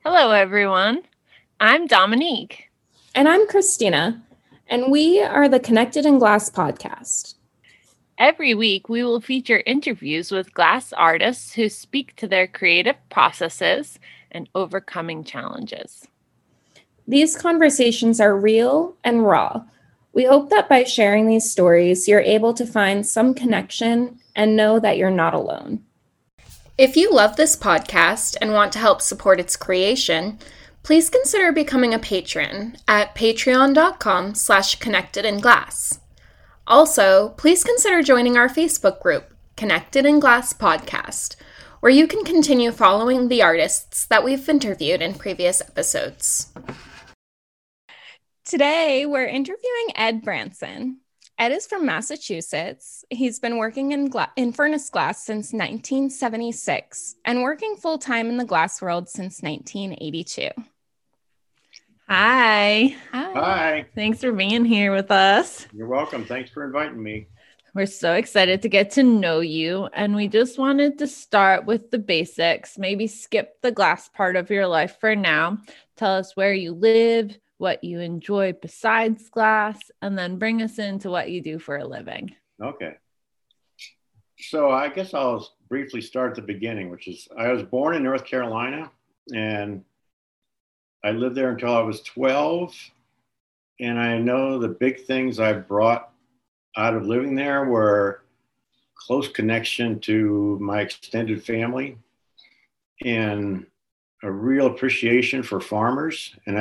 Hello, everyone. I'm Dominique. And I'm Christina, and we are the Connected in Glass podcast. Every week, we will feature interviews with glass artists who speak to their creative processes and overcoming challenges. These conversations are real and raw. We hope that by sharing these stories, you're able to find some connection and know that you're not alone. If you love this podcast and want to help support its creation, please consider becoming a patron at patreon.com/connectedinglass. Also, please consider joining our Facebook group, Connected in Glass Podcast, where you can continue following the artists that we've interviewed in previous episodes. Today, we're interviewing Ed Branson. Ed is from Massachusetts. He's been working in furnace glass since 1976 and working full-time in the glass world since 1982. Hi. Hi. Thanks for being here with us. You're welcome. Thanks for inviting me. We're so excited to get to know you, and we just wanted to start with the basics, maybe skip the glass part of your life for now. Tell us where you live, what you enjoy besides glass, and then bring us into what you do for a living. Okay. So I guess I'll briefly start at the beginning, which is I was born in North Carolina, and I lived there until I was 12. And I know the big things I brought out of living there were close connection to my extended family and a real appreciation for farmers. And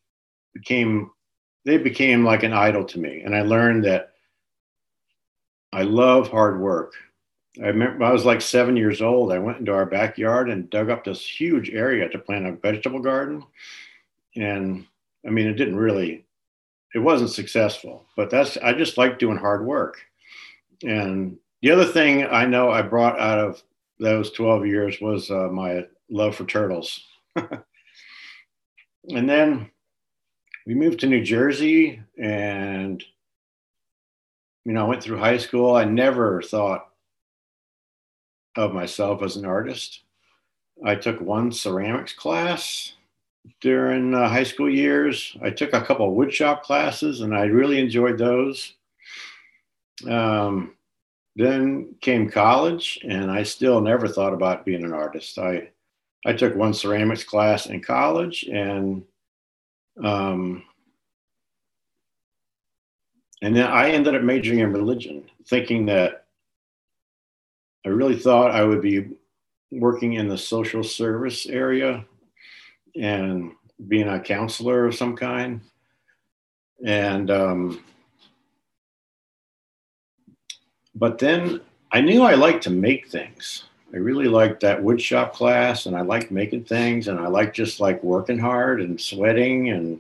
they became like an idol to me. And I learned that I love hard work. I remember I was like 7 years old. I went into our backyard and dug up this huge area to plant a vegetable garden. And I mean, it wasn't successful, but I just like doing hard work. And the other thing I know I brought out of those 12 years was my love for turtles. And then we moved to New Jersey, and, I went through high school. I never thought of myself as an artist. I took one ceramics class during high school years. I took a couple of woodshop classes, and I really enjoyed those. Then came college, and I still never thought about being an artist. I took one ceramics class in college, and then I ended up majoring in religion, thinking that I really thought I would be working in the social service area and being a counselor of some kind. And, but then I knew I liked to make things. I really liked that woodshop class, and I liked making things, and I liked just like working hard and sweating. And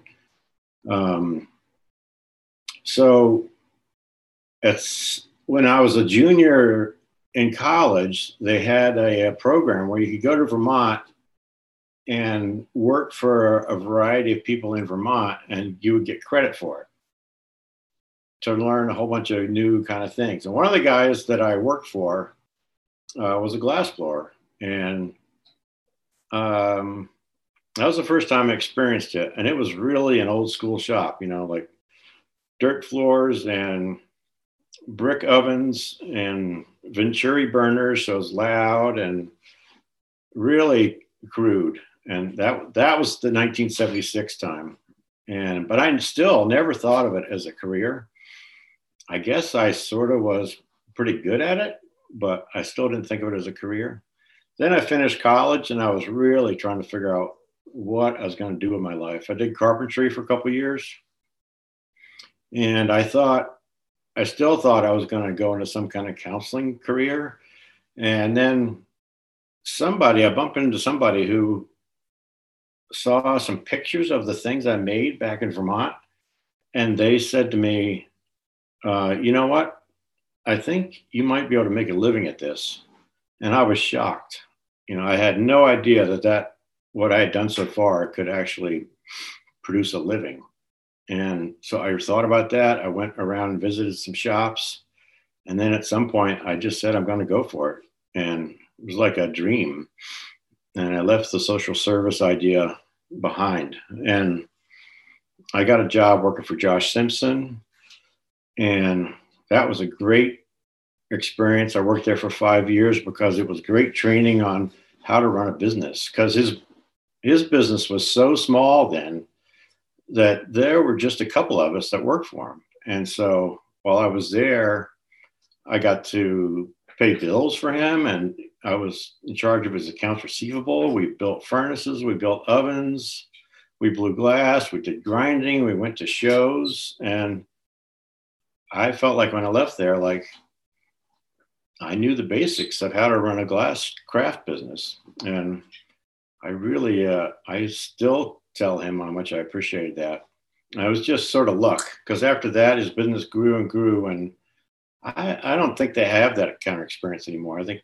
so when I was a junior in college, they had a program where you could go to Vermont and work for a variety of people in Vermont, and you would get credit for it to learn a whole bunch of new kind of things. And one of the guys that I worked for was a glassblower, and that was the first time I experienced it. And it was really an old school shop, like dirt floors and brick ovens and Venturi burners, so it was loud and really crude. And that was the 1976 time. But I still never thought of it as a career. I guess I sort of was pretty good at it, but I still didn't think of it as a career. Then I finished college, and I was really trying to figure out what I was going to do with my life. I did carpentry for a couple of years, and I still thought I was going to go into some kind of counseling career. And then I bumped into somebody who saw some pictures of the things I made back in Vermont. And they said to me, you know what? I think you might be able to make a living at this. And I was shocked. I had no idea that what I had done so far could actually produce a living. And so I thought about that. I went around and visited some shops. And then at some point I just said, I'm going to go for it. And it was like a dream. And I left the social service idea behind. And I got a job working for Josh Simpson, and that was a great experience. I worked there for 5 years because it was great training on how to run a business, because his business was so small then that there were just a couple of us that worked for him. And so while I was there, I got to pay bills for him, and I was in charge of his accounts receivable. We built furnaces, we built ovens, we blew glass, we did grinding, we went to shows. And I felt like when I left there, like I knew the basics of how to run a glass craft business. And I really, I still tell him how much I appreciated that. And it was just sort of luck, because after that, his business grew and grew. And I don't think they have that kind of experience anymore. I think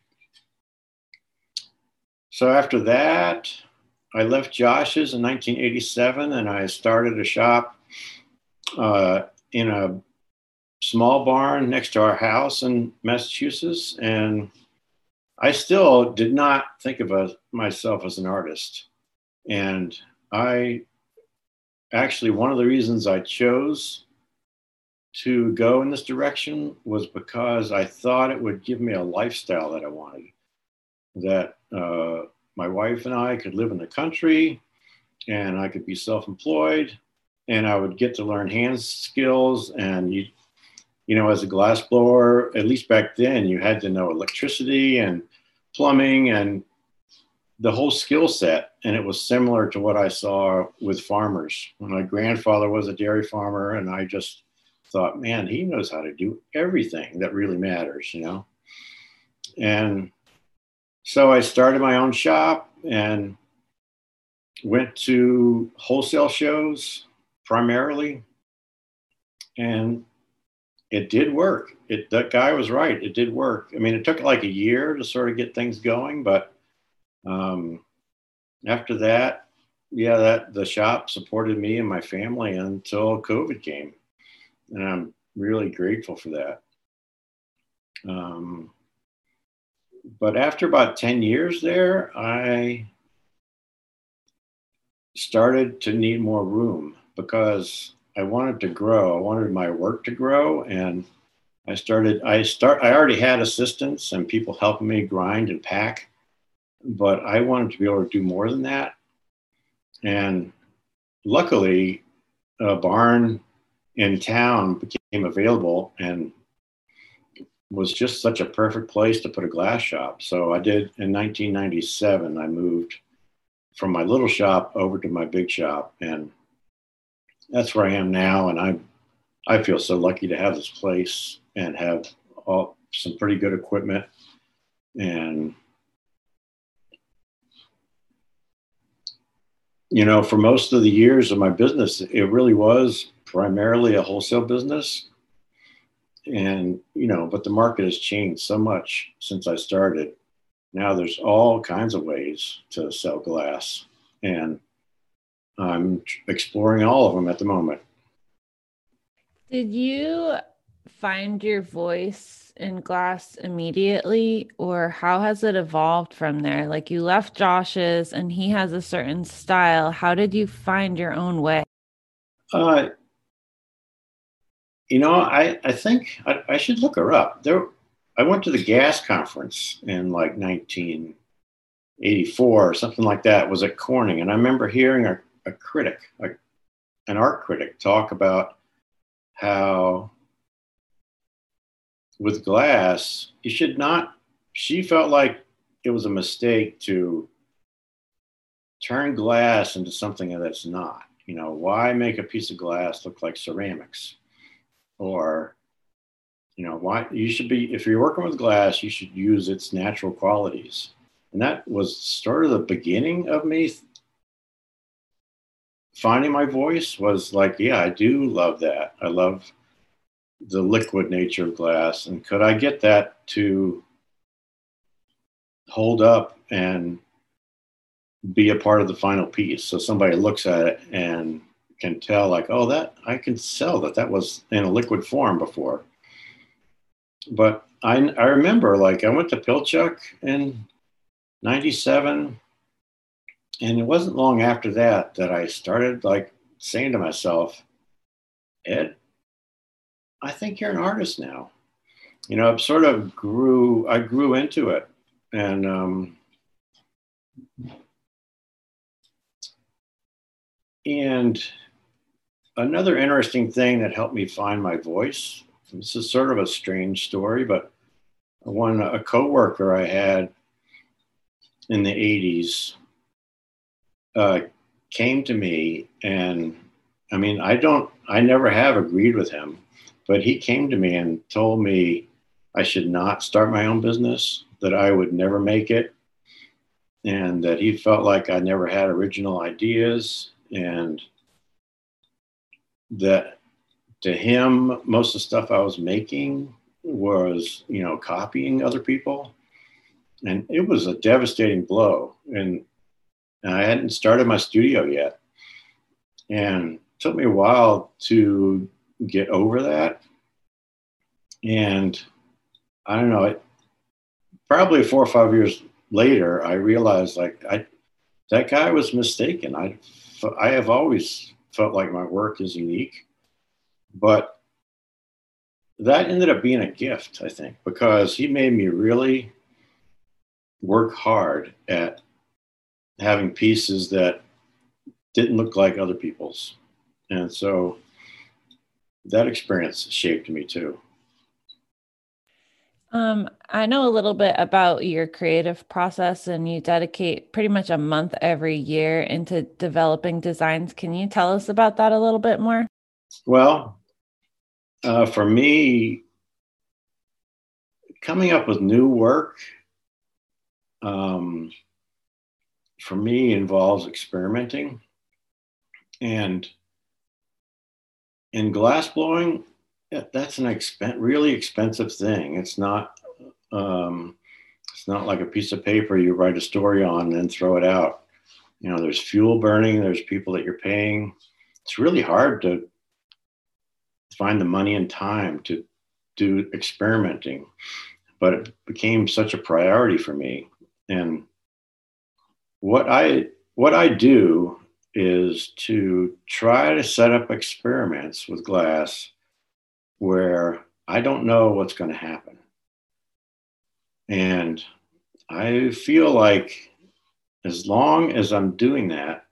so. After that, I left Josh's in 1987, and I started a shop in a small barn next to our house in Massachusetts. And I still did not think of myself as an artist. And I actually, one of the reasons I chose to go in this direction was because I thought it would give me a lifestyle that I wanted, that my wife and I could live in the country, and I could be self-employed, and I would get to learn hand skills. And you know, as a glass blower, at least back then, you had to know electricity and plumbing and the whole skill set. And it was similar to what I saw with farmers. My grandfather was a dairy farmer, and I just thought, man, he knows how to do everything that really matters, you know? And so I started my own shop and went to wholesale shows primarily. And it did work. That guy was right. It did work. I mean, it took like a year to sort of get things going, but after that, yeah, the shop supported me and my family until COVID came, and I'm really grateful for that. But after about 10 years there, I started to need more room because I wanted to grow. I wanted my work to grow, and I already had assistants and people helping me grind and pack, but I wanted to be able to do more than that. And luckily, a barn in town became available and was just such a perfect place to put a glass shop. So I did in 1997, I moved from my little shop over to my big shop, and that's where I am now. And I feel so lucky to have this place and have some pretty good equipment. And, you know, for most of the years of my business, it really was primarily a wholesale business. And, you know, but the market has changed so much since I started. Now there's all kinds of ways to sell glass, and I'm exploring all of them at the moment. Did you find your voice in glass immediately, or how has it evolved from there? Like, you left Josh's and he has a certain style. How did you find your own way? You know, I think I should look her up. I went to the gas conference in like 1984 or something like that. It was at Corning. And I remember hearing a critic, an art critic, talk about how with glass, she felt like it was a mistake to turn glass into something that's not. You know, why make a piece of glass look like ceramics? Or, you know, why you should be, if you're working with glass, you should use its natural qualities. And that was sort of the beginning of me finding my voice. Was like, yeah, I do love that. I love the liquid nature of glass. And could I get that to hold up and be a part of the final piece? So somebody looks at it and can tell, like, oh, that I can tell that was in a liquid form before. But I remember, like, I went to Pilchuck in 97, And it wasn't long after that that I started like saying to myself, Ed, I think you're an artist now. You know, it sort of I grew into it. And another interesting thing that helped me find my voice, this is sort of a strange story, but a coworker I had in the 80s came to me, and I mean, I never have agreed with him, but he came to me and told me I should not start my own business, that I would never make it, and that he felt like I never had original ideas, and that to him, most of the stuff I was making was, you know, copying other people. And it was a devastating blow. And I hadn't started my studio yet. And it took me a while to get over that. And I don't know, probably 4 or 5 years later, I realized that guy was mistaken. I have always felt like my work is unique, but that ended up being a gift, I think, because he made me really work hard at having pieces that didn't look like other people's. And so that experience shaped me too. I know a little bit about your creative process, and you dedicate pretty much a month every year into developing designs. Can you tell us about that a little bit more? Well, for me, coming up with new work, for me involves experimenting. And in glass blowing, that's an really expensive thing. It's not like a piece of paper you write a story on and then throw it out. You know, there's fuel burning, there's people that you're paying. It's really hard to find the money and time to do experimenting, but it became such a priority for me. And what I do is to try to set up experiments with glass where I don't know what's going to happen. And I feel like as long as I'm doing that,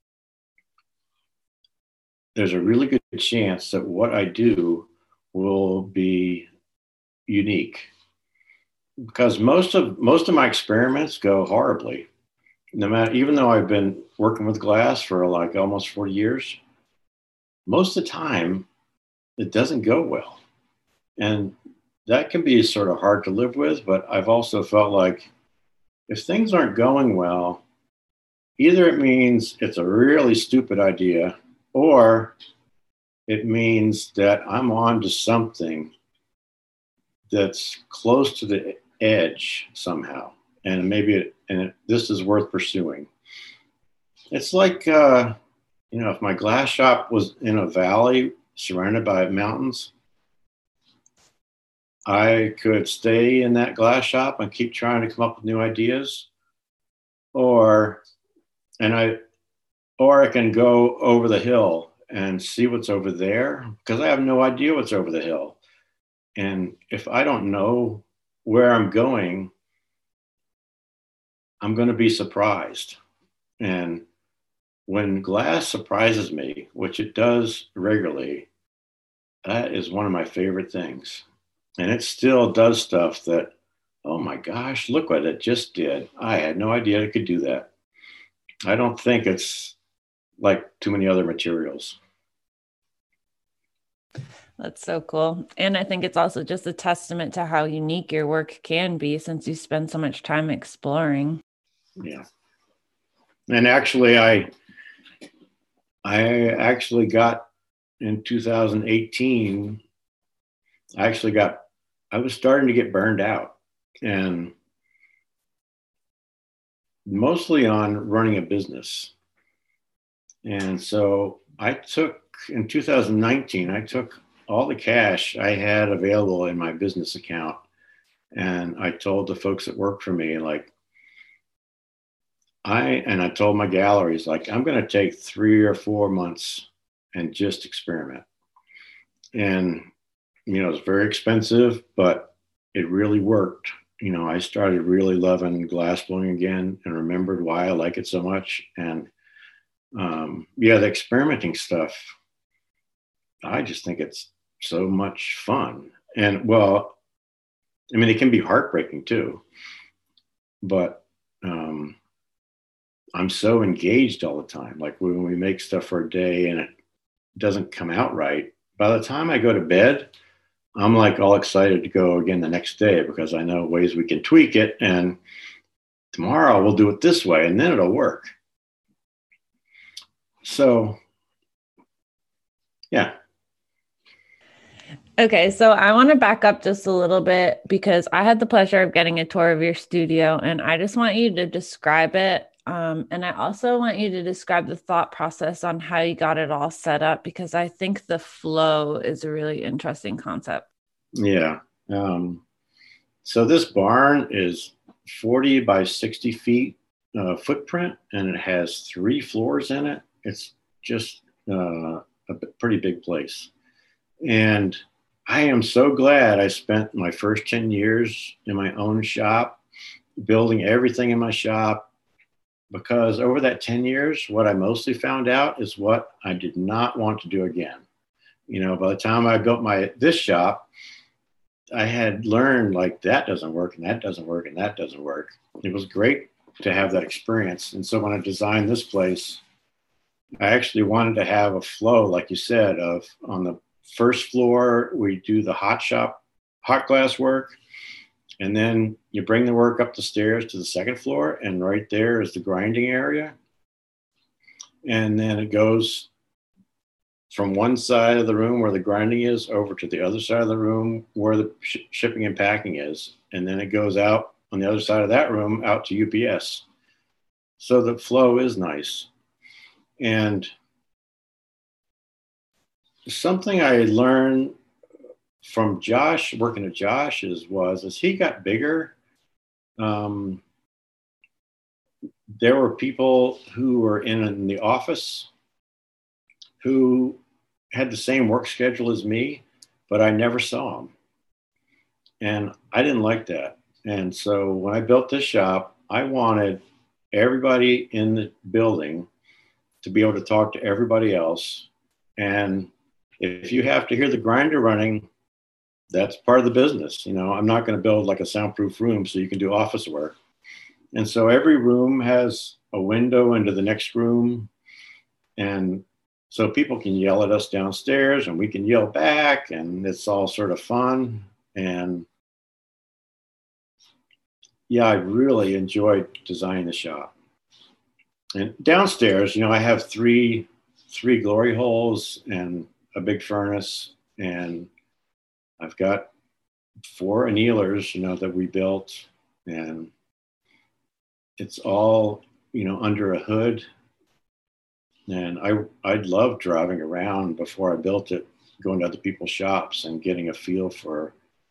there's a really good chance that what I do will be unique. Because most of my experiments go horribly. No matter, even though I've been working with glass for like almost 40 years, most of the time it doesn't go well. And that can be sort of hard to live with, but I've also felt like if things aren't going well, either it means it's a really stupid idea, or it means that I'm on to something that's close to the edge somehow. And maybe this is worth pursuing. It's like, if my glass shop was in a valley surrounded by mountains, I could stay in that glass shop and keep trying to come up with new ideas, or I can go over the hill and see what's over there, because I have no idea what's over the hill. And if I don't know where I'm going, I'm going to be surprised. And when glass surprises me, which it does regularly, that is one of my favorite things. And it still does stuff that, oh my gosh, look what it just did. I had no idea it could do that. I don't think it's like too many other materials. That's so cool. And I think it's also just a testament to how unique your work can be, since you spend so much time exploring. Yeah. And actually, I actually got in 2018, I was starting to get burned out, and mostly on running a business. And so in 2019, I took all the cash I had available in my business account, and I told the folks that work for me, like, I told my galleries, like, I'm going to take 3 or 4 months and just experiment. And, it's very expensive, but it really worked. I started really loving glassblowing again and remembered why I like it so much. And the experimenting stuff, I just think it's so much fun. And well, I mean, it can be heartbreaking too, but I'm so engaged all the time. Like when we make stuff for a day and it doesn't come out right, by the time I go to bed, I'm like all excited to go again the next day because I know ways we can tweak it. And tomorrow we'll do it this way and then it'll work. So, yeah. Okay, so I want to back up just a little bit because I had the pleasure of getting a tour of your studio, and I just want you to describe it. And I also want you to describe the thought process on how you got it all set up, because I think the flow is a really interesting concept. Yeah. So this barn is 40 by 60 feet footprint, and it has 3 floors in it. It's just a pretty big place. And I am so glad I spent my first 10 years in my own shop, building everything in my shop, because over that 10 years, what I mostly found out is what I did not want to do again. By the time I built this shop, I had learned like that doesn't work and that doesn't work and that doesn't work. It was great to have that experience. And so when I designed this place, I actually wanted to have a flow, like you said, of on the first floor, we do the hot glass work. And then you bring the work up the stairs to the second floor. And right there is the grinding area. And then it goes from one side of the room where the grinding is over to the other side of the room where the shipping and packing is. And then it goes out on the other side of that room out to UPS. So the flow is nice. And something I learned from Josh, working at Josh's, was as he got bigger, there were people who were in the office who had the same work schedule as me, but I never saw them. And I didn't like that. And so when I built this shop, I wanted everybody in the building to be able to talk to everybody else. And if you have to hear the grinder running, that's part of the business. I'm not going to build like a soundproof room so you can do office work. And so every room has a window into the next room. And so people can yell at us downstairs and we can yell back, and it's all sort of fun. And yeah, I really enjoyed designing the shop. And downstairs, I have three glory holes and a big furnace, and I've got 4 annealers, that we built, and it's all, under a hood. And I'd love driving around before I built it, going to other people's shops and getting a feel for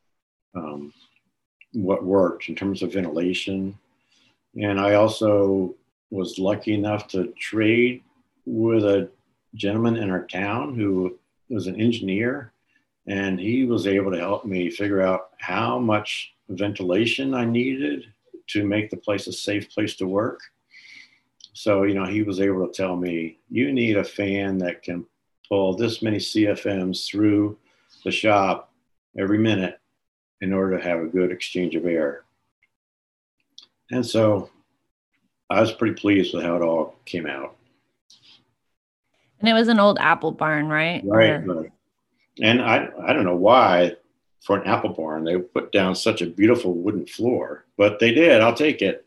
what worked in terms of ventilation. And I also was lucky enough to trade with a gentleman in our town who was an engineer, and he was able to help me figure out how much ventilation I needed to make the place a safe place to work. So, he was able to tell me, you need a fan that can pull this many CFMs through the shop every minute in order to have a good exchange of air. And so I was pretty pleased with how it all came out. And it was an old apple barn, right? Right. And I don't know why for an apple barn they put down such a beautiful wooden floor, but they did. I'll take it.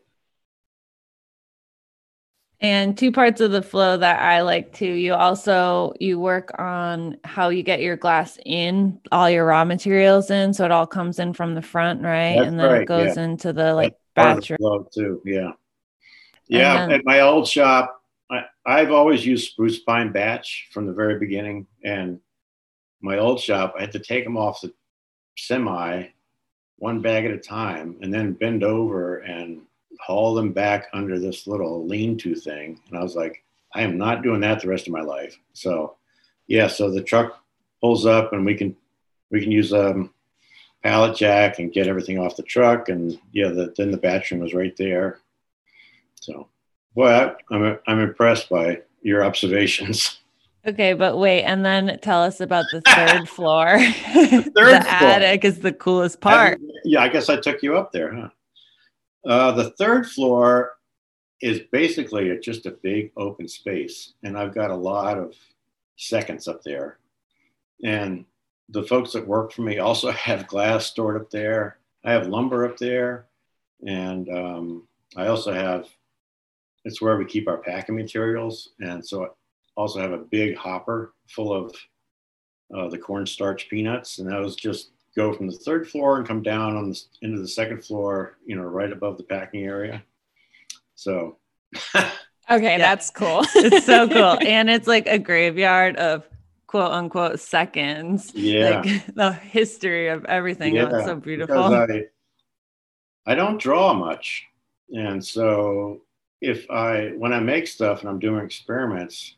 And 2 parts of the flow that I like too. You work on how you get your glass in, all your raw materials in, so it all comes in from the front, right? That's and then right, it goes yeah. into the batch room. Flow too, yeah. Yeah, then, at my old shop, I've always used spruce pine batch from the very beginning. And my old shop, I had to take them off the semi 1 bag at a time and then bend over and haul them back under this little lean-to thing. And I was like, I am not doing that the rest of my life. So yeah, so the truck pulls up and we can use a pallet jack and get everything off the truck. And yeah, then the batch room was right there. So boy, I'm impressed by your observations. Okay, but wait, and then tell us about the third floor. The attic is the coolest part. I guess I took you up there, huh? The third floor is basically just a big open space, and I've got a lot of seconds up there. And the folks that work for me also have glass stored up there. I have lumber up there, and I also have, it's where we keep our packing materials, and so I also have a big hopper full of the cornstarch peanuts, and those just go from the third floor and come down into the second floor, right above the packing area. So okay, that's cool. It's so cool. And it's like a graveyard of quote unquote seconds. Yeah. Like the history of everything. Yeah, that's so beautiful. Because I don't draw much. And so when I make stuff and I'm doing experiments,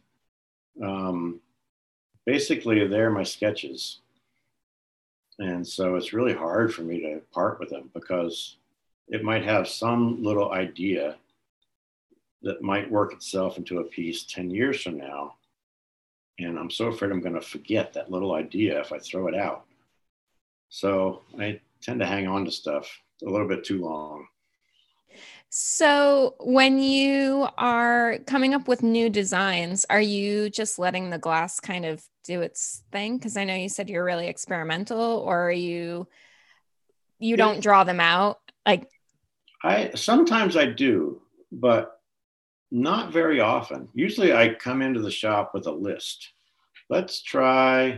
basically they're my sketches. And so it's really hard for me to part with them because it might have some little idea that might work itself into a piece 10 years from now. And I'm so afraid I'm going to forget that little idea if I throw it out. So I tend to hang on to stuff a little bit too long. So when you are coming up with new designs, are you just letting the glass kind of do its thing? Because I know you said you're really experimental, or are you don't draw them out? Like sometimes I do, but not very often. Usually I come into the shop with a list. Let's try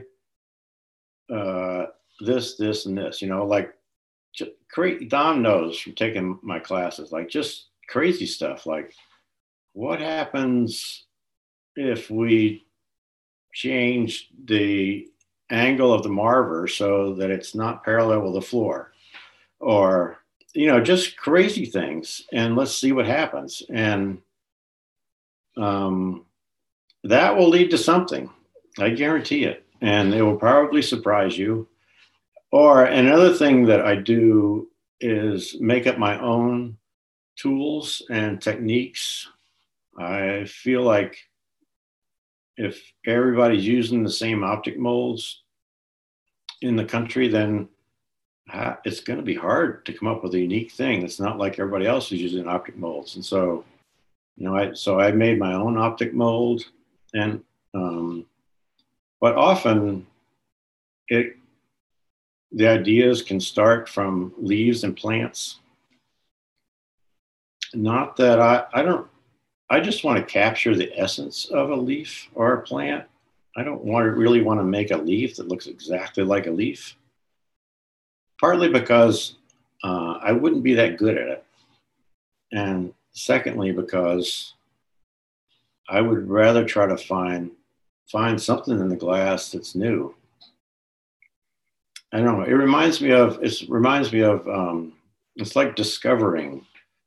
this, and this, like Dom knows from taking my classes, like just crazy stuff. Like what happens if we change the angle of the marver so that it's not parallel with the floor, or, just crazy things, and let's see what happens. And that will lead to something. I guarantee it. And it will probably surprise you. Or another thing that I do is make up my own tools and techniques. I feel like if everybody's using the same optic molds in the country, then it's going to be hard to come up with a unique thing. It's not like everybody else is using optic molds. And so, I made my own optic mold, and but often the ideas can start from leaves and plants. Not that I just want to capture the essence of a leaf or a plant. I don't really want to make a leaf that looks exactly like a leaf. Partly because I wouldn't be that good at it. And secondly, because I would rather try to find something in the glass that's new. I don't know. It reminds me of, it's like discovering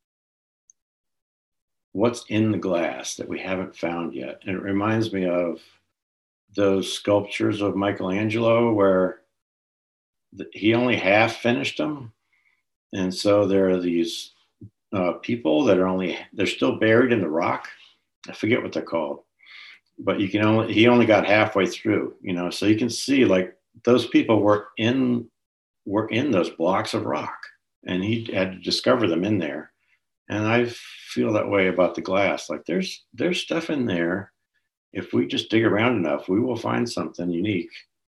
what's in the glass that we haven't found yet. And it reminds me of those sculptures of Michelangelo where he only half finished them. And so there are these people that they're still buried in the rock. I forget what they're called, but he only got halfway through, so you can see like those people were in those blocks of rock, and he had to discover them in there. And I feel that way about the glass. Like there's stuff in there. If we just dig around enough, we will find something unique.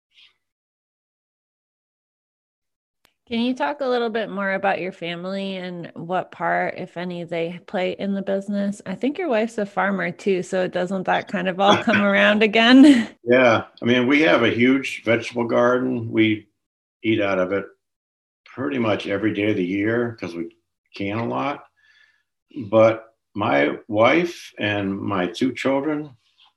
Can you talk a little bit more about your family and what part, if any, they play in the business? I think your wife's a farmer too, so doesn't that kind of all come around again? Yeah. I mean, we have a huge vegetable garden. We eat out of it pretty much every day of the year because we can a lot. But my wife and my two children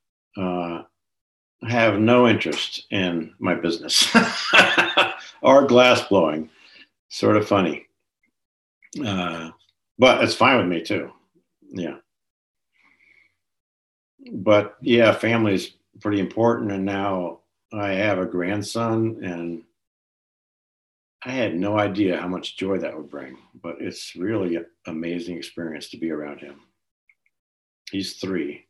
have no interest in my business or glass blowing. Sort of funny. but it's fine with me too. Yeah. But yeah, family is pretty important. And now I have a grandson, and I had no idea how much joy that would bring, but it's really an amazing experience to be around him. He's 3.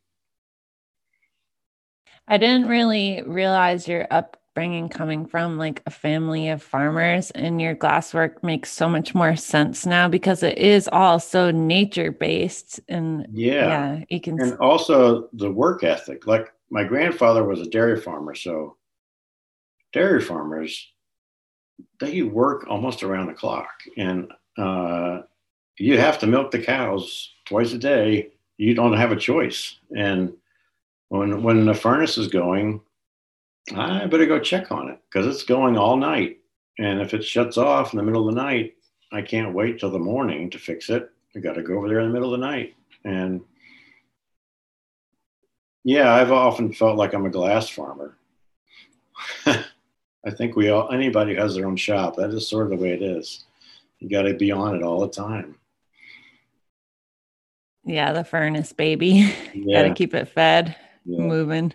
I didn't really realize your upbringing coming from like a family of farmers, and your glasswork makes so much more sense now because it is all so nature based. And Yeah. yeah, you can. And also the work ethic. Like my grandfather was a dairy farmer. So dairy farmers, they work almost around the clock. And you have to milk the cows twice a day. You don't have a choice. And when the furnace is going, I better go check on it because it's going all night. And if it shuts off in the middle of the night, I can't wait till the morning to fix it. I got to go over there in the middle of the night. And yeah, I've often felt like I'm a glass farmer. I think anybody who has their own shop, that is sort of the way it is. You got to be on it all the time. Yeah, the furnace, baby. Yeah. Got to keep it fed, moving.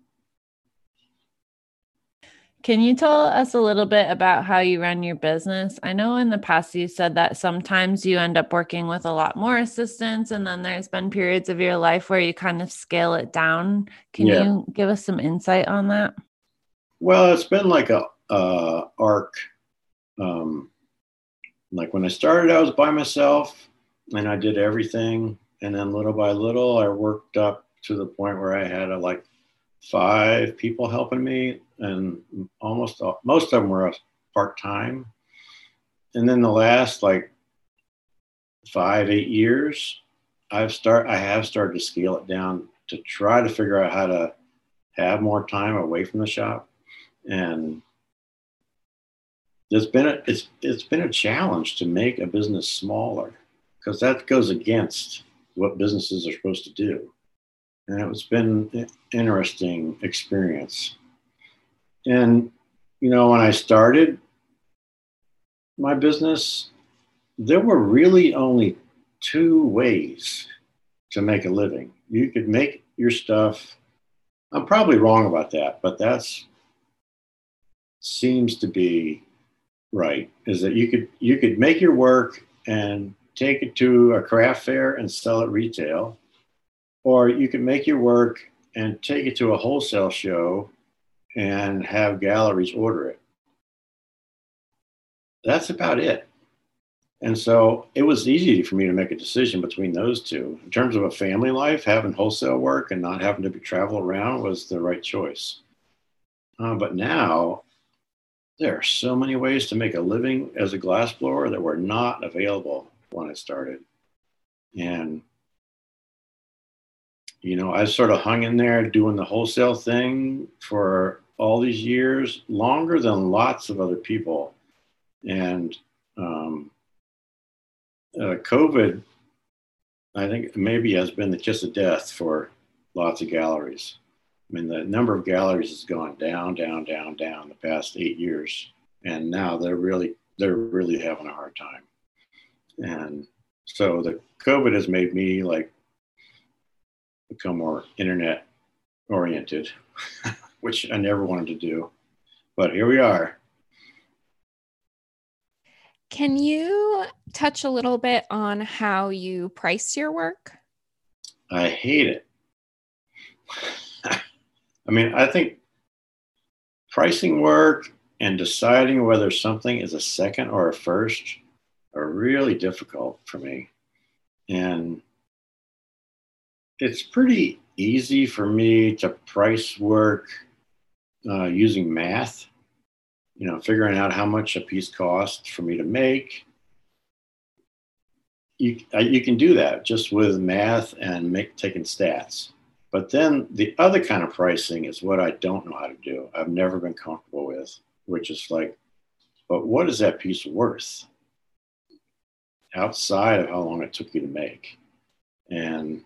Can you tell us a little bit about how you run your business? I know in the past you said that sometimes you end up working with a lot more assistants, and then there's been periods of your life where you kind of scale it down. Can you give us some insight on that? Well, it's been like a arc. Like when I started, I was by myself and I did everything. And then little by little, I worked up to the point where I had like 5 people helping me, and most of them were part-time. And then the last like 5-8 years, I have started to scale it down to try to figure out how to have more time away from the shop. And it's been a challenge to make a business smaller, because that goes against what businesses are supposed to do. And it's been an interesting experience. And, when I started my business, there were really only 2 ways to make a living. You could make your stuff. I'm probably wrong about that, but that's seems to be right, is that you could make your work and take it to a craft fair and sell it retail, or you could make your work and take it to a wholesale show and have galleries order it. That's about it. And so it was easy for me to make a decision between those 2. In terms of a family life, having wholesale work and not having to travel around was the right choice. But now there are so many ways to make a living as a glassblower that were not available when I started. And, I sort of hung in there doing the wholesale thing for all these years, longer than lots of other people. And COVID, I think, maybe has been the kiss of death for lots of galleries. I mean, the number of galleries has gone down, down, down, down the past 8 years. And now they're really having a hard time. And so the COVID has made me like become more internet oriented, which I never wanted to do, but here we are. Can you touch a little bit on how you price your work? I hate it. I mean, I think pricing work and deciding whether something is a second or a first are really difficult for me. And it's pretty easy for me to price work using math, figuring out how much a piece costs for me to make. You can do that just with math and taking stats. But then the other kind of pricing is what I don't know how to do. I've never been comfortable with, which is like, but what is that piece worth outside of how long it took you to make? And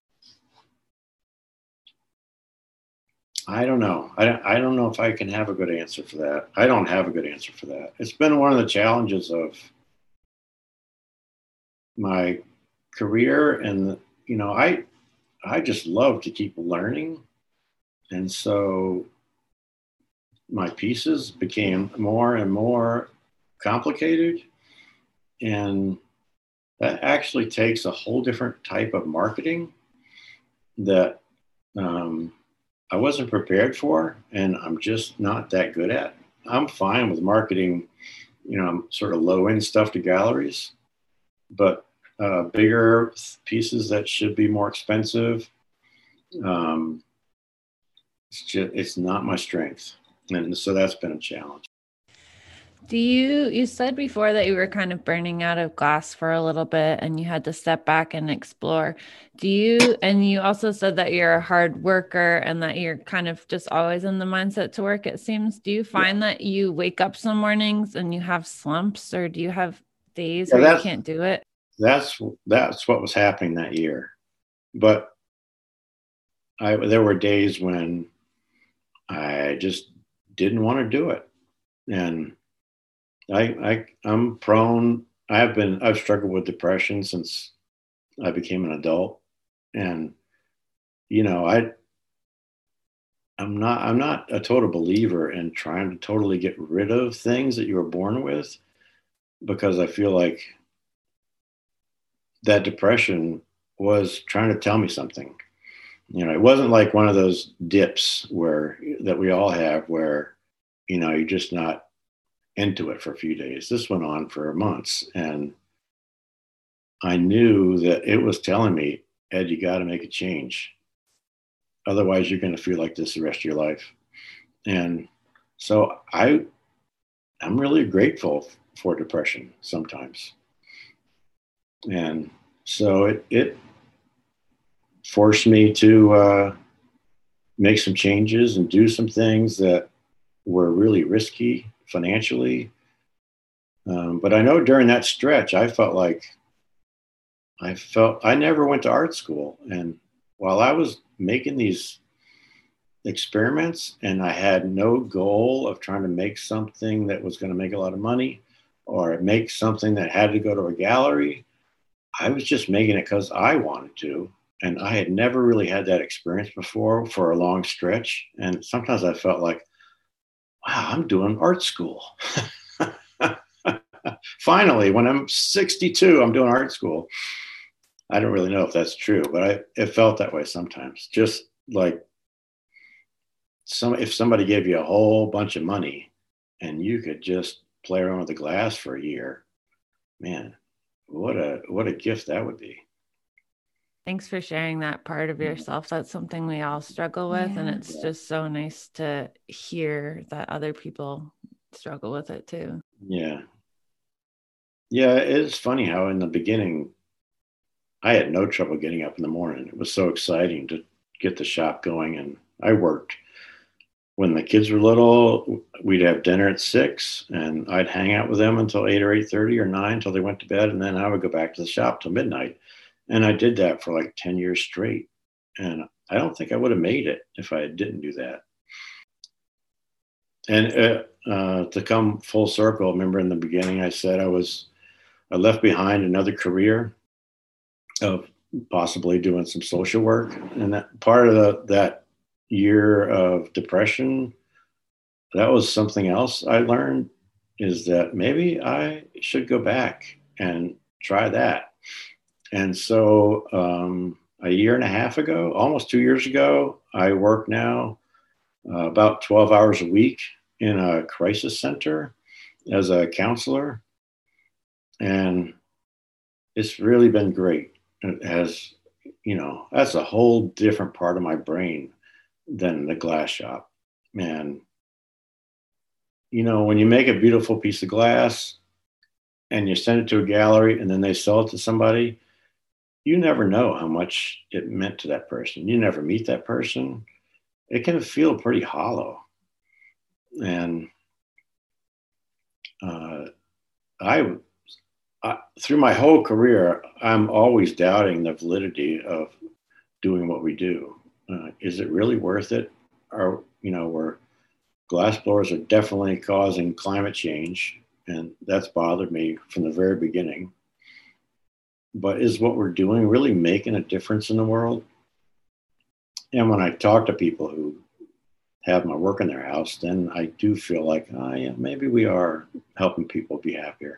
I don't know. I don't know if I can have a good answer for that. I don't have a good answer for that. It's been one of the challenges of my career, and I just love to keep learning, and so my pieces became more and more complicated, and that actually takes a whole different type of marketing that I wasn't prepared for, and I'm just not that good at. I'm fine with marketing, sort of low end stuff to galleries, but bigger pieces that should be more expensive, it's not my strength, and so that's been a challenge. You said before that you were kind of burning out of glass for a little bit and you had to step back and explore. And you also said that you're a hard worker and that you're kind of just always in the mindset to work, it seems. Do you find that you wake up some mornings and you have slumps, or do you have days where you can't do it? That's what was happening that year. But there were days when I just didn't want to do it. And I'm prone. I've struggled with depression since I became an adult, and I'm not a total believer in trying to totally get rid of things that you were born with, because I feel like that depression was trying to tell me something. It wasn't like one of those dips that we all have where you're just not into it for a few days. This went on for months, and I knew that it was telling me, Ed, you got to make a change. Otherwise, you're going to feel like this the rest of your life. And so I'm really grateful for depression sometimes. And so it forced me to make some changes and do some things that were really risky financially. But I know during that stretch, I felt like I never went to art school. And while I was making these experiments and I had no goal of trying to make something that was going to make a lot of money or make something that had to go to a gallery, I was just making it because I wanted to. And I had never really had that experience before for a long stretch. And sometimes I felt like, wow, I'm doing art school. Finally, when I'm 62, I'm doing art school. I don't really know if that's true, but it felt that way sometimes. Just like if somebody gave you a whole bunch of money and you could just play around with the glass for a year, man, what a gift that would be. Thanks for sharing that part of yourself. That's something we all struggle with. And it's just so nice to hear that other people struggle with it too. Yeah. Yeah, it's funny how in the beginning, I had no trouble getting up in the morning. It was so exciting to get the shop going. And I worked. When the kids were little, we'd have dinner at 6 and I'd hang out with them until 8 or 8:30 or 9 until they went to bed. And then I would go back to the shop till midnight. And I did that for like 10 years straight. And I don't think I would have made it if I didn't do that. And to come full circle, remember in the beginning, I said I left behind another career of possibly doing some social work. And that part of that year of depression, that was something else I learned, is that maybe I should go back and try that. And so a year and a half ago, almost 2 years ago, I work now about 12 hours a week in a crisis center as a counselor. And it's really been great. It has, that's a whole different part of my brain than the glass shop. And, when you make a beautiful piece of glass and you send it to a gallery and then they sell it to somebody, you never know how much it meant to that person. You never meet that person. It can feel pretty hollow. And through my whole career, I'm always doubting the validity of doing what we do. Is it really worth it? Or, where glass blowers are definitely causing climate change, and that's bothered me from the very beginning. but is what we're doing really making a difference in the world? And when I talk to people who have my work in their house, then I do feel like, oh, yeah, maybe we are helping people be happier,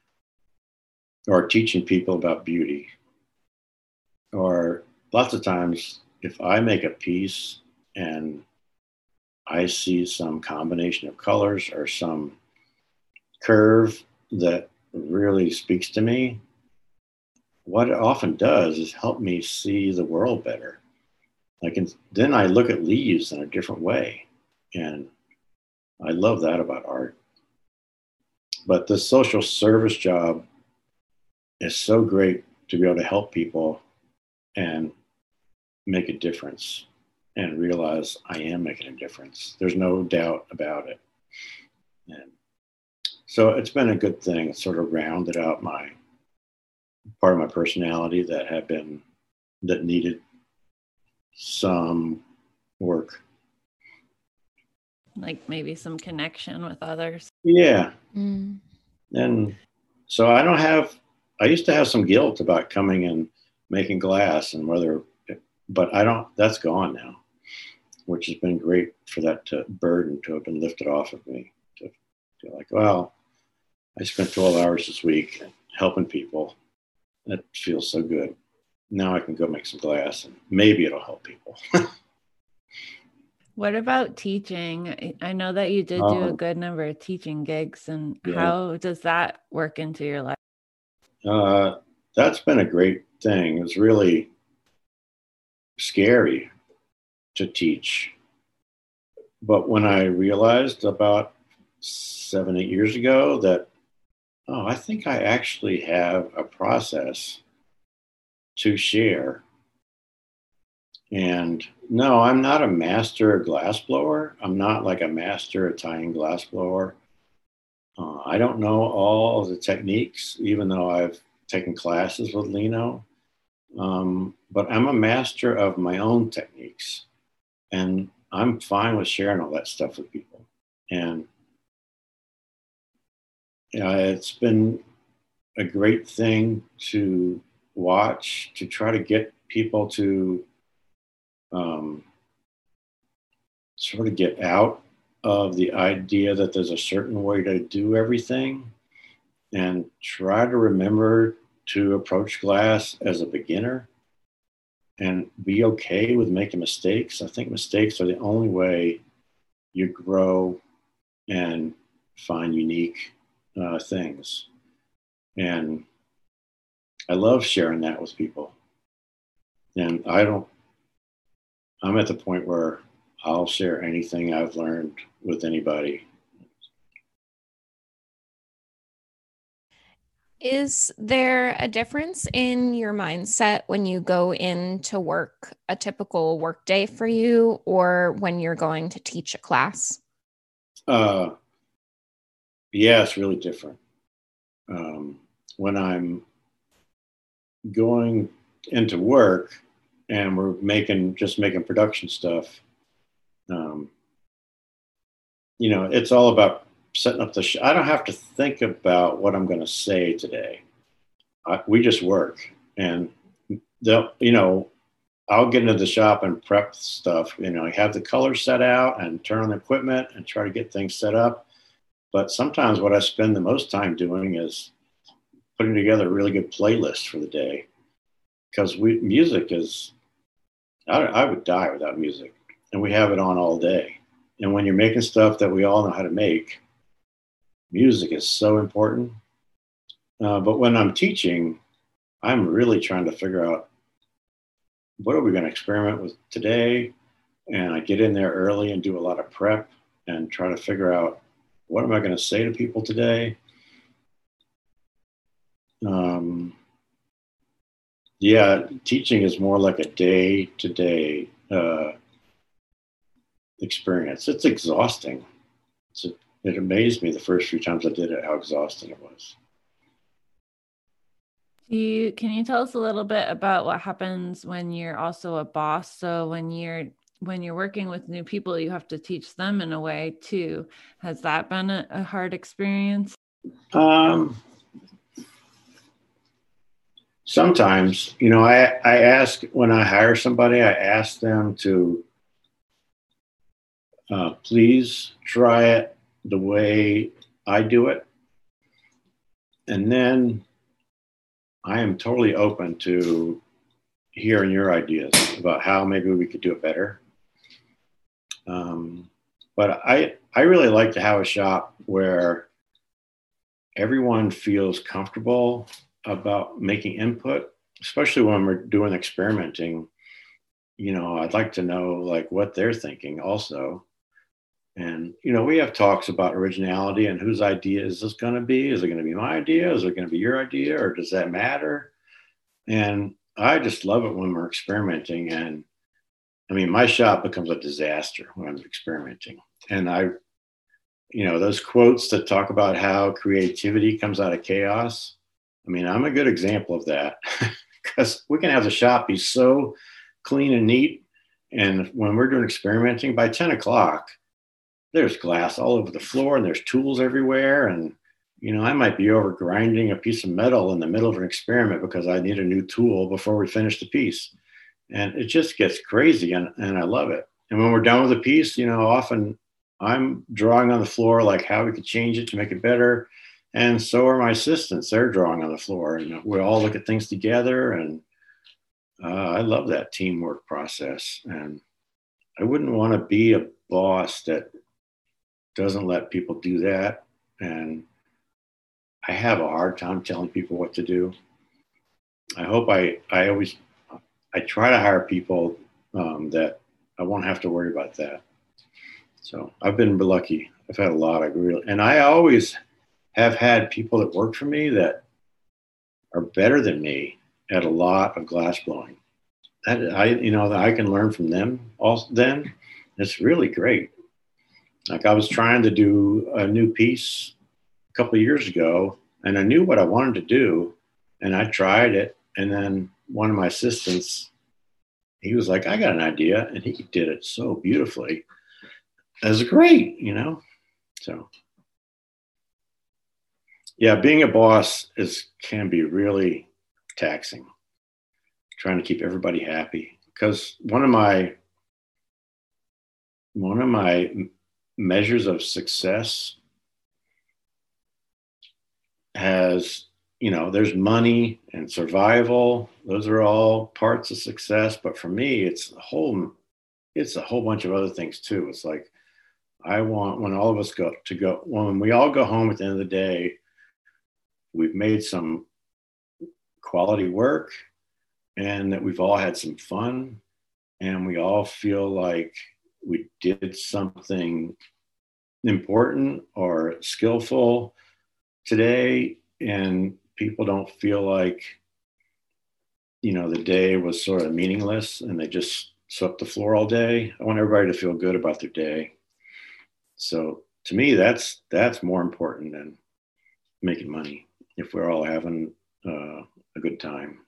or teaching people about beauty. Or lots of times, if I make a piece and I see some combination of colors or some curve that really speaks to me, what it often does is help me see the world better. Then I look at leaves in a different way. And I love that about art. But the social service job is so great to be able to help people and make a difference and realize I am making a difference. There's no doubt about it. And so it's been a good thing. It sort of rounded out my part of my personality that needed some work. Like maybe some connection with others. Yeah. And so I used to have some guilt about coming and making glass and but that's gone now, which has been great for that burden to have been lifted off of me. To feel like, well, I spent 12 hours this week helping people. That feels so good. Now I can go make some glass and maybe it'll help people. What about teaching? I know that you did do a good number of teaching gigs, and how does that work into your life? That's been a great thing. It was really scary to teach. But when I realized about 7, 8 years ago that, I think I actually have a process to share. And no, I'm not a master glass blower. I'm not like a master Italian glass blower. I don't know all the techniques, even though I've taken classes with Lino. But I'm a master of my own techniques. And I'm fine with sharing all that stuff with people. And it's been a great thing to watch, to try to get people to sort of get out of the idea that there's a certain way to do everything and try to remember to approach glass as a beginner and be okay with making mistakes. I think mistakes are the only way you grow and find unique things. And I love sharing that with people. And I'm at the point where I'll share anything I've learned with anybody. Is there a difference in your mindset when you go into work, a typical work day for you, or when you're going to teach a class? Yeah, it's really different. When I'm going into work and we're just making production stuff, it's all about setting up I don't have to think about what I'm going to say today. We just work, and I'll get into the shop and prep stuff, have the colors set out and turn on the equipment and try to get things set up. But sometimes what I spend the most time doing is putting together a really good playlist for the day, because music is, I would die without music, and we have it on all day. And when you're making stuff that we all know how to make, music is so important. But when I'm teaching, I'm really trying to figure out what are we going to experiment with today. And I get in there early and do a lot of prep and try to figure out what am I going to say to people today. Teaching is more like a day-to-day experience. It's exhausting. It amazed me the first few times I did it, how exhausting it was. Can you tell us a little bit about what happens when you're also a boss? So when you're working with new people, you have to teach them in a way too. Has that been a hard experience? sometimes, you know, I ask when I hire somebody, I ask them to please try it the way I do it. And then I am totally open to hearing your ideas about how maybe we could do it better. But I really like to have a shop where everyone feels comfortable about making input, especially when we're doing experimenting. You know, I'd like to know like what they're thinking also. And, you know, we have talks about originality and whose idea is this going to be? Is it going to be my idea? Is it going to be your idea? Or does that matter? And I just love it when we're experimenting. And I mean, my shop becomes a disaster when I'm experimenting. And you know, those quotes that talk about how creativity comes out of chaos. I mean, I'm a good example of that because we can have the shop be so clean and neat. And when we're doing experimenting, by 10 o'clock, there's glass all over the floor and there's tools everywhere. And, you know, I might be over grinding a piece of metal in the middle of an experiment because I need a new tool before we finish the piece. And it just gets crazy and I love it. And when we're done with a piece, you know, often I'm drawing on the floor like how we could change it to make it better. And so are my assistants. They're drawing on the floor and we all look at things together. And I love that teamwork process. And I wouldn't want to be a boss that doesn't let people do that. And I have a hard time telling people what to do. I hope I try to hire people that I won't have to worry about that. So I've been lucky. I've had a lot of and I always have had people that work for me that are better than me at a lot of glass blowing. That I can learn from them also then. It's really great. Like I was trying to do a new piece a couple of years ago and I knew what I wanted to do and I tried it. And then one of my assistants, he was like, I got an idea. And he did it so beautifully. It was great, you know? So yeah, being a boss can be really taxing, trying to keep everybody happy. Because one of my measures of success has, you know, there's money and survival. Those are all parts of success. But for me, it's a whole bunch of other things too. It's like, I want when all of us when we all go home at the end of the day, we've made some quality work and that we've all had some fun and we all feel like we did something important or skillful today and people don't feel like, you know, the day was sort of meaningless and they just swept the floor all day. I want everybody to feel good about their day. So to me, that's more important than making money if we're all having a good time.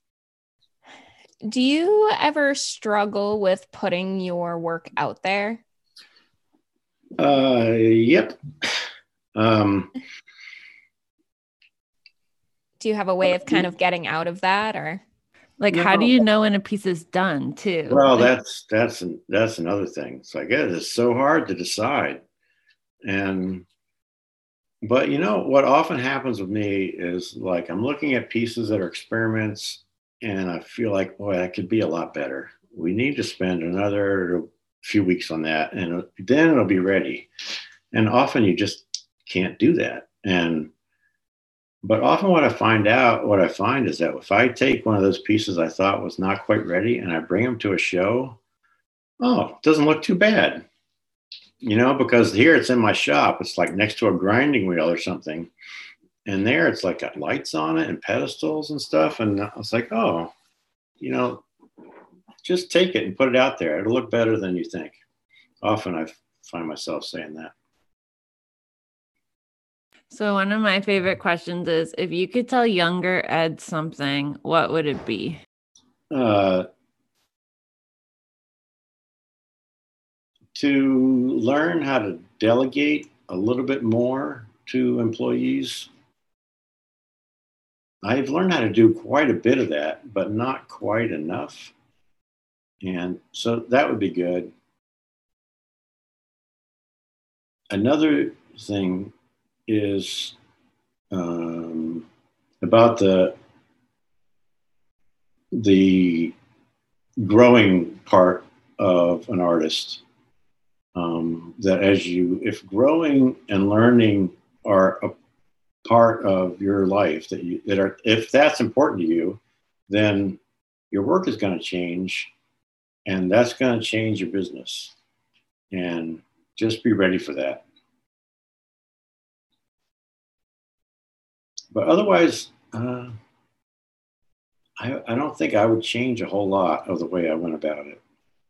Do you ever struggle with putting your work out there? Yep. Do you have a way of kind of getting out of that, or like how do you know when a piece is done too? Well, that's another thing. So I guess it's so hard to decide. But you know what often happens with me is like I'm looking at pieces that are experiments and I feel like, boy, that could be a lot better. We need to spend another few weeks on that and then it'll be ready. And often you just can't do that. But often what I find is that if I take one of those pieces I thought was not quite ready and I bring them to a show, oh, it doesn't look too bad. You know, because here it's in my shop. It's like next to a grinding wheel or something. And there it's like got lights on it and pedestals and stuff. And I was like, oh, you know, just take it and put it out there. It'll look better than you think. Often I find myself saying that. So one of my favorite questions is, if you could tell younger Ed something, what would it be? To learn how to delegate a little bit more to employees. I've learned how to do quite a bit of that, but not quite enough. And so that would be good. Another thing is about the growing part of an artist. That if growing and learning are a part of your life, if that's important to you, then your work is going to change, and that's going to change your business. And just be ready for that. But otherwise, I don't think I would change a whole lot of the way I went about it.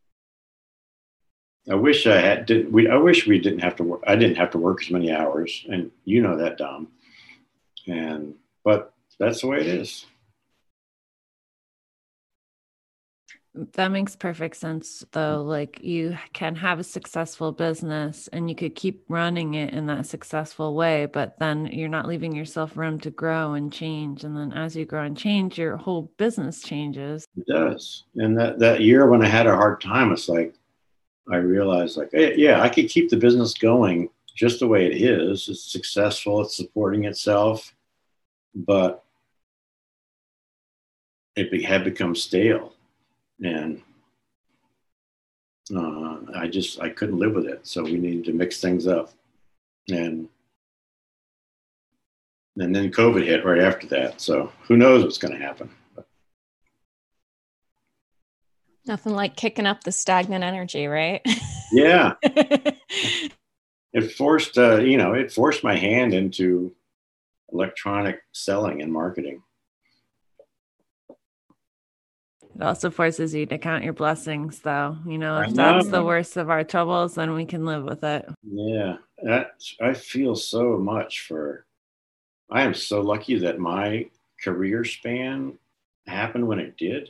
I wish I wish we didn't have to work. I didn't have to work as many hours, and you know that, Dom. But that's the way it is. That makes perfect sense, though. Like, you can have a successful business and you could keep running it in that successful way, but then you're not leaving yourself room to grow and change. And then as you grow and change, your whole business changes. It does. And that year when I had a hard time, it's like, I realized, like, hey, yeah, I could keep the business going just the way it is. It's successful. It's supporting itself, but it had become stale. And I couldn't live with it. So we needed to mix things up. And then COVID hit right after that. So who knows what's going to happen. Nothing like kicking up the stagnant energy, right? Yeah. It forced my hand into electronic selling and marketing. It also forces you to count your blessings, though. If that's the worst of our troubles, then we can live with it. Yeah, I feel so much I am so lucky that my career span happened when it did.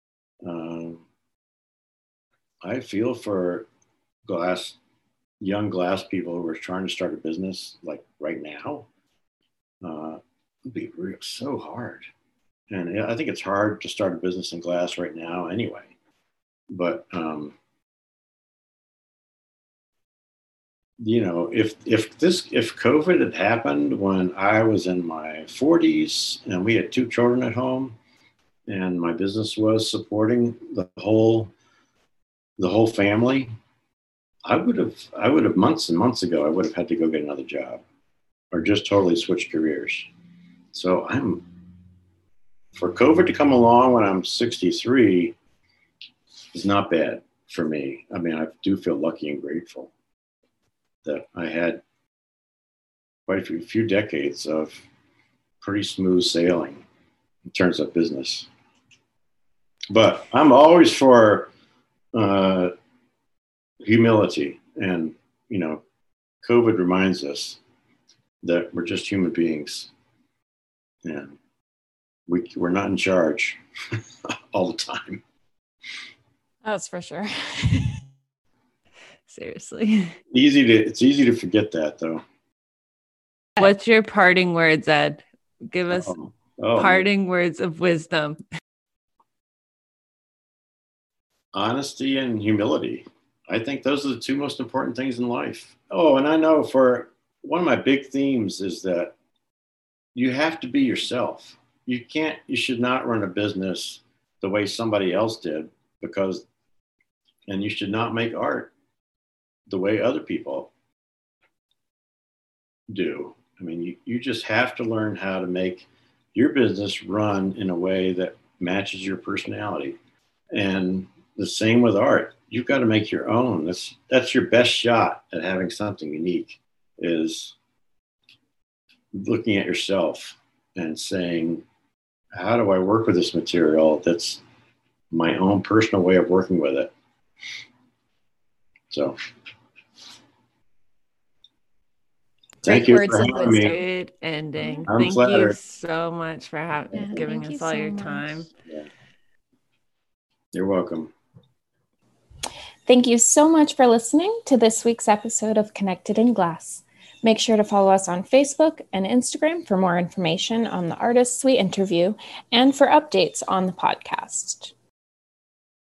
I feel for young glass people who are trying to start a business like right now. It'd be so hard. And I think it's hard to start a business in glass right now anyway. But, if COVID had happened when I was in my 40s and we had 2 children at home and my business was supporting the whole family, I would have months and months ago, I would have had to go get another job or just totally switch careers. So for COVID to come along when I'm 63 is not bad for me. I mean, I do feel lucky and grateful that I had quite a few decades of pretty smooth sailing in terms of business. But I'm always for humility. And, COVID reminds us that we're just human beings. And we're not in charge all the time. That's for sure. Seriously. It's easy to forget that, though. What's your parting words, Ed? Give us parting words of wisdom. Honesty and humility. I think those are the 2 most important things in life. Oh, and I know for one of my big themes is that you have to be yourself. You should not run a business the way somebody else did and you should not make art the way other people do. I mean, you just have to learn how to make your business run in a way that matches your personality. And the same with art. You've got to make your own. That's your best shot at having something unique, is looking at yourself and saying, how do I work with this material that's my own personal way of working with it? So thank you for having me. Good ending. I'm Thank flattered. you so much for giving us all your time. Yeah. You're welcome. Thank you so much for listening to this week's episode of Connected in Glass. Make sure to follow us on Facebook and Instagram for more information on the artists we interview and for updates on the podcast.